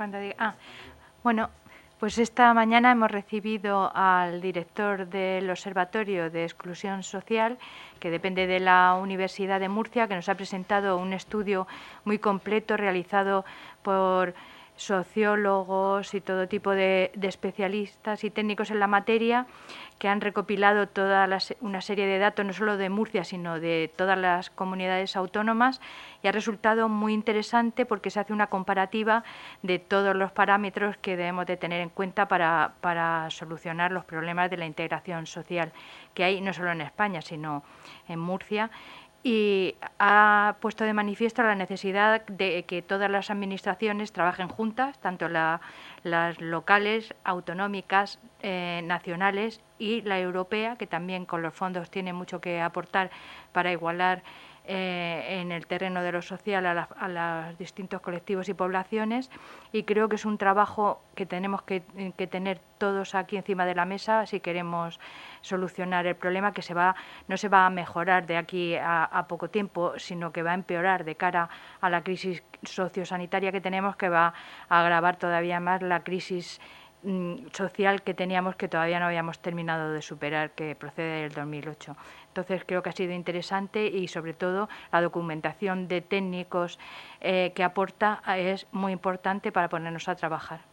Bueno, pues esta mañana hemos recibido al director del Observatorio de Exclusión Social, que depende de la Universidad de Murcia, que nos ha presentado un estudio muy completo realizado por sociólogos y todo tipo de especialistas y técnicos en la materia, que han recopilado una serie de datos, no solo de Murcia, sino de todas las comunidades autónomas, y ha resultado muy interesante porque se hace una comparativa de todos los parámetros que debemos de tener en cuenta para solucionar los problemas de la integración social que hay no solo en España, sino en Murcia. Y ha puesto de manifiesto la necesidad de que todas las administraciones trabajen juntas, tanto las locales, autonómicas, nacionales y la europea, que también con los fondos tiene mucho que aportar para igualar en el terreno de lo social a los distintos colectivos y poblaciones, y creo que es un trabajo que tenemos que tener todos aquí encima de la mesa si queremos solucionar el problema, que no se va a mejorar de aquí a poco tiempo, sino que va a empeorar de cara a la crisis sociosanitaria que tenemos, que va a agravar todavía más la crisis social que teníamos, que todavía no habíamos terminado de superar, que procede del 2008. Entonces creo que ha sido interesante, y sobre todo la documentación de técnicos que aporta es muy importante para ponernos a trabajar.